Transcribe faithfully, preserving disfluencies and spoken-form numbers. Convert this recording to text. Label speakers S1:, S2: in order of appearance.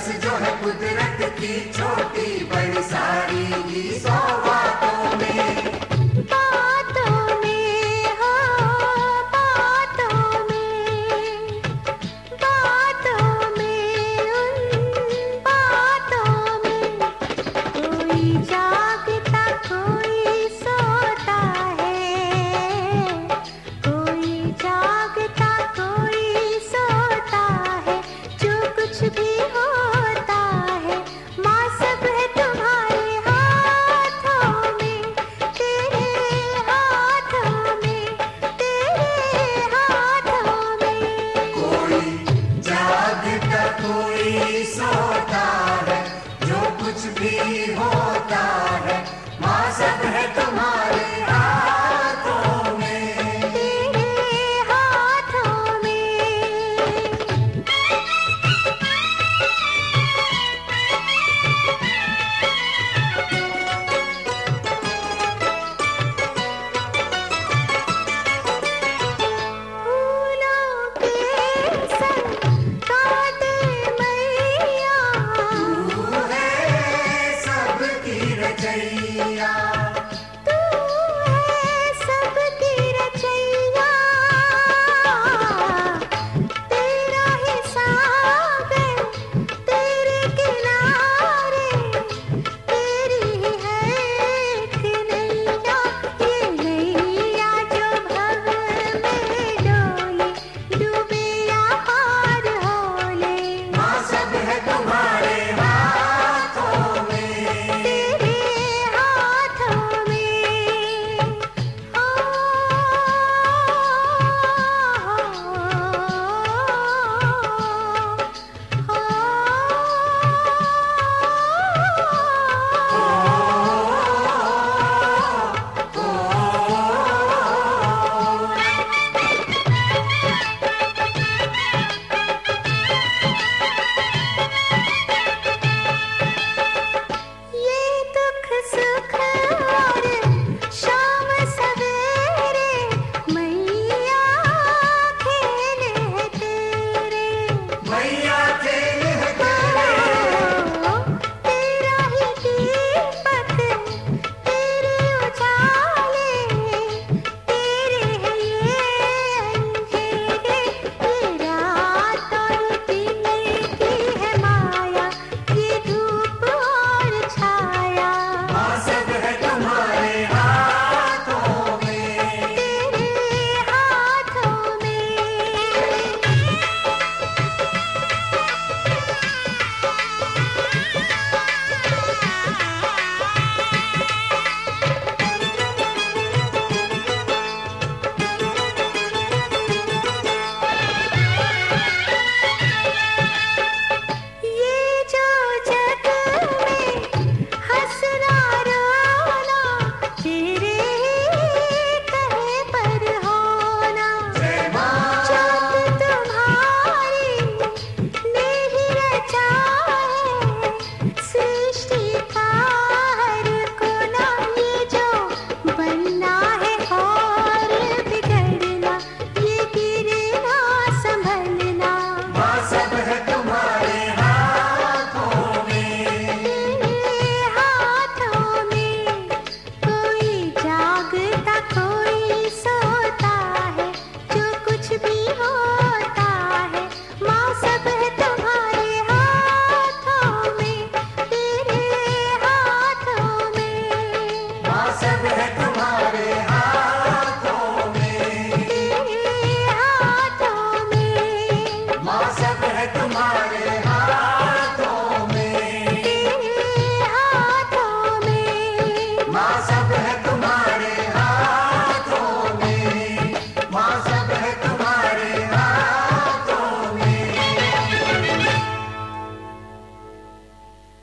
S1: रस जो है कुदरत की, छोटी बड़ी सारी ही सौगातों में।
S2: बातों में हो, बातों में, बातों में, उन बातों में कोई जागता कोई सोता है, कोई जागता कोई सोता है। जो कुछ भी होता है माँ सब है तुम्हारे हाथों में, तेरे हाथों में, तेरे हाथों में।
S1: कोई जागता कोई सोता है, जो कुछ भी होता है माँ सब है तुम्हारे